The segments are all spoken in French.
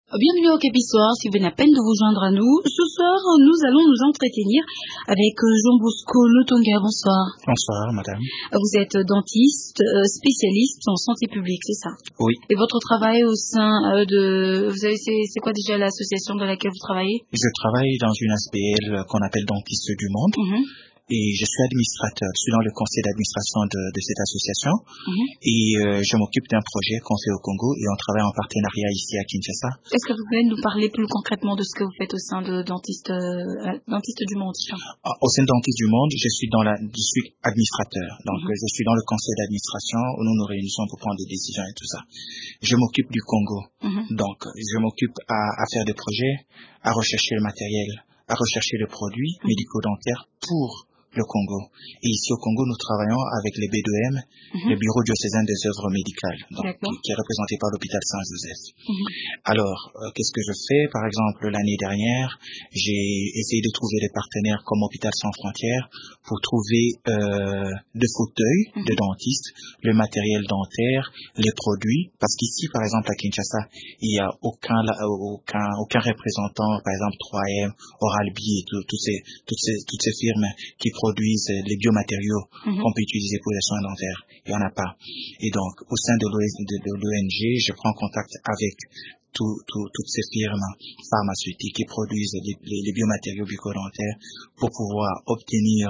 Bienvenue au Capissoir, si vous venez à peine de vous joindre à nous. Ce soir, nous allons nous entretenir avec Jean Bosco Lotonga. Bonsoir. Bonsoir, madame. Vous êtes dentiste, spécialiste en santé publique, c'est ça? Oui. Et votre travail au sein de... Vous savez, c'est quoi déjà l'association dans laquelle vous travaillez? Je travaille dans une ASBL qu'on appelle Dentistes du Monde. Et je suis administrateur, je suis dans le conseil d'administration de cette association et je m'occupe d'un projet qu'on fait au Congo et on travaille en partenariat ici à Kinshasa. Est-ce que vous pouvez nous parler plus concrètement de ce que vous faites au sein de Dentistes du Monde? Au sein de Dentistes du Monde, je suis administrateur, donc je suis dans le conseil d'administration où nous nous réunissons pour prendre des décisions et tout ça. Je m'occupe du Congo, donc je m'occupe à faire des projets, à rechercher le matériel, à rechercher les produits médico-dentaires pour le Congo. Et ici au Congo, nous travaillons avec les B2M, le Bureau diocésain des œuvres médicales, donc, qui est représenté par l'hôpital Saint-Joseph. Alors, qu'est-ce que je fais? Par exemple, l'année dernière, j'ai essayé de trouver des partenaires comme Hôpital Sans Frontières pour trouver des fauteuils de dentistes, le matériel dentaire, les produits, parce qu'ici, par exemple, à Kinshasa, il n'y a aucun représentant, par exemple 3M, Oral-B et toutes ces firmes qui produisent les biomatériaux qu'on peut utiliser pour les soins dentaires. Il n'y en a pas. Et donc, au sein de l'ONG, je prends contact avec toutes ces firmes pharmaceutiques qui produisent les biomatériaux bucco-dentaires pour pouvoir obtenir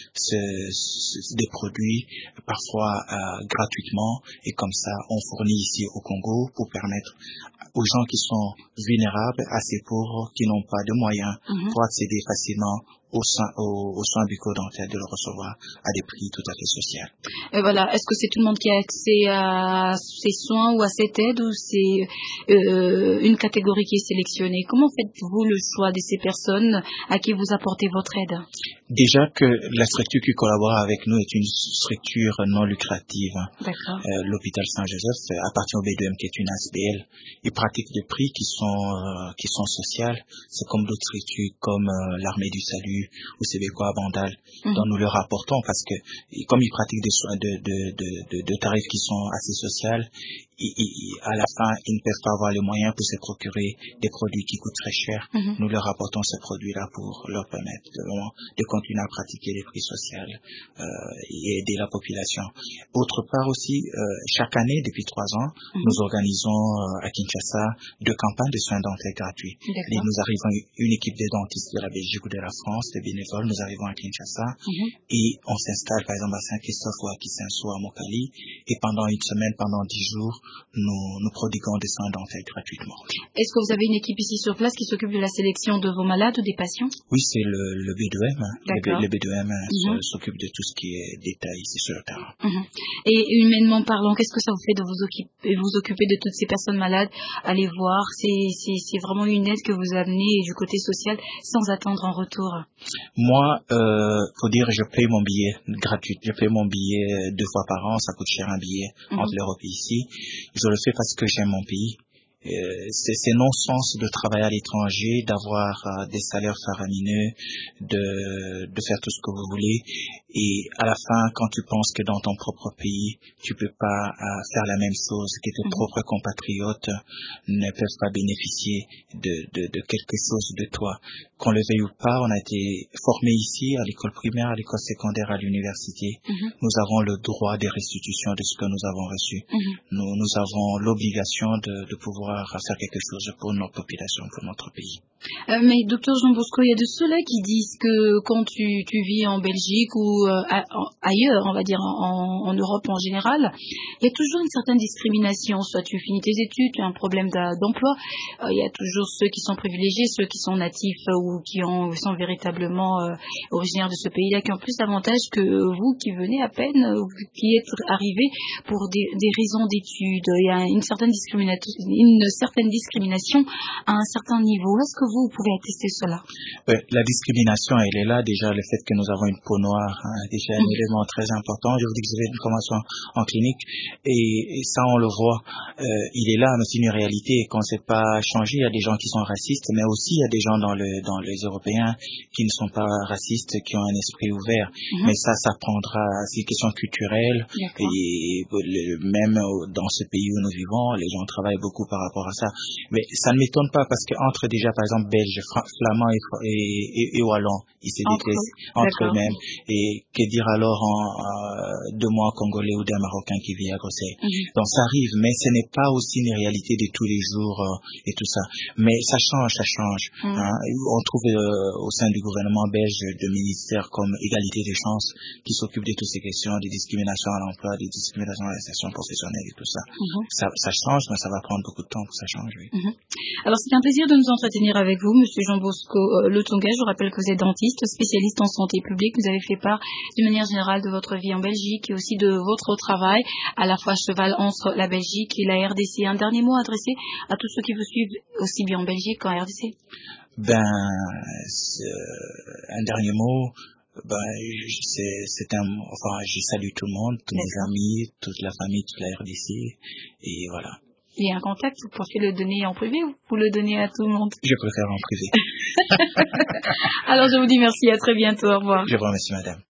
des produits, parfois gratuitement. Et comme ça, on fournit ici au Congo pour permettre aux gens qui sont vulnérables, assez pauvres, qui n'ont pas de moyens pour accéder facilement aux soins bucco-dentaires, de le recevoir à des prix tout à fait sociaux. Et voilà, est-ce que c'est tout le monde qui a accès à ces soins ou à cette aide, ou c'est une catégorie qui est sélectionnée? Comment faites-vous le choix de ces personnes à qui vous apportez votre aide? Déjà que la structure qui collabore avec nous est une structure non lucrative. D'accord. L'hôpital Saint-Joseph appartient au B2M qui est une ASBL. Ils pratiquent des prix qui sont sociaux. C'est comme d'autres structures comme l'Armée du Salut ou Sébecois Bandal, dont nous leur apportons parce que comme ils pratiquent des soins de tarifs qui sont assez sociaux, à la fin, ils ne peuvent pas avoir les moyens pour se procurer des produits qui coûtent très cher. Nous leur apportons ces produits-là pour leur permettre de continuer à pratiquer les prix sociaux et aider la population. Autre part aussi, chaque année, depuis 3 ans, nous organisons à Kinshasa 2 campagnes de soins dentaires gratuits. Et nous arrivons, une équipe de dentistes de la Belgique ou de la France, des bénévoles, nous arrivons à Kinshasa et on s'installe par exemple à Saint-Christophe ou à Kisenso, à Mokali, et pendant une semaine, pendant 10 jours, nous prodiguons des soins dentaires gratuitement. Est-ce que vous avez une équipe ici sur place qui s'occupe de la sélection de vos malades ou des patients? Oui, c'est le B2M. Le B2M s'occupe de tout ce qui est détail ici sur le terrain. Et humainement parlant, qu'est-ce que ça vous fait de vous occuper de toutes ces personnes malades, aller voir? C'est vraiment une aide que vous amenez du côté social sans attendre en retour? Moi, faut dire, je paye mon billet gratuit. Je paye mon billet 2 fois par an. Ça coûte cher un billet entre l'Europe et ici. Je le fais parce que j'aime mon pays. C'est non-sens de travailler à l'étranger, d'avoir des salaires faramineux, de faire tout ce que vous voulez, et à la fin, quand tu penses que dans ton propre pays, tu peux pas faire la même chose, que tes propres compatriotes ne peuvent pas bénéficier de quelque chose de toi. Qu'on le veuille ou pas, on a été formés ici, à l'école primaire, à l'école secondaire, à l'université. Nous avons le droit de restitution de ce que nous avons reçu. Nous avons l'obligation de pouvoir faire quelque chose pour notre population, pour notre pays. Mais docteur Jean Bosco, il y a de ceux-là qui disent que quand tu vis en Belgique ou ailleurs, on va dire en Europe en général, il y a toujours une certaine discrimination. Soit tu finis tes études, tu as un problème d'emploi, il y a toujours ceux qui sont privilégiés, ceux qui sont natifs ou qui sont véritablement originaires de ce pays-là, qui ont plus d'avantages que vous qui venez à peine, qui êtes arrivés pour des raisons d'études. Il y a une certaine discrimination à un certain niveau. Est-ce que vous pouvez attester cela? La discrimination, elle est là déjà, le fait que nous avons une peau noire, déjà un élément très important. Je vous dis que j'avais une formation en clinique et ça on le voit, il est là, mais c'est une réalité qu'on ne sait pas changer. Il y a des gens qui sont racistes, mais aussi il y a des gens dans les Européens qui ne sont pas racistes, qui ont un esprit ouvert. Mais ça prendra, c'est une question culturelle et même dans ce pays où nous vivons, les gens travaillent beaucoup par rapport à ça. Mais ça ne m'étonne pas parce qu'entre déjà par exemple belges, flamands et wallons, ils se détestent entre eux-mêmes. Et que dire alors de moi congolais ou d'un marocain qui vit à Bruxelles. Donc ça arrive, mais ce n'est pas aussi une réalité de tous les jours et tout ça. Mais ça change. Hein. On trouve au sein du gouvernement belge de ministères comme égalité des chances qui s'occupent de toutes ces questions, des discriminations à l'emploi, des discriminations à l'insertion professionnelle et tout ça. Ça change, mais ça va prendre beaucoup de temps pour que ça change. Oui. Alors c'est un plaisir de nous entretenir avec vous, Monsieur Jean Bosco Lotonga. Je vous rappelle que vous êtes dentiste, spécialiste en santé publique. Vous avez fait part d'une manière générale de votre vie en Belgique et aussi de votre travail, à la fois cheval entre la Belgique et la RDC. Un dernier mot adressé à tous ceux qui vous suivent aussi bien en Belgique qu'en RDC. Un dernier mot. Je salue tout le monde, tous mes amis, toute la famille, toute la RDC, et voilà. Il y a un contact, vous pensez le donner en privé ou vous le donnez à tout le monde? Je préfère en privé. Alors je vous dis merci, à très bientôt, au revoir. Je vous remercie madame.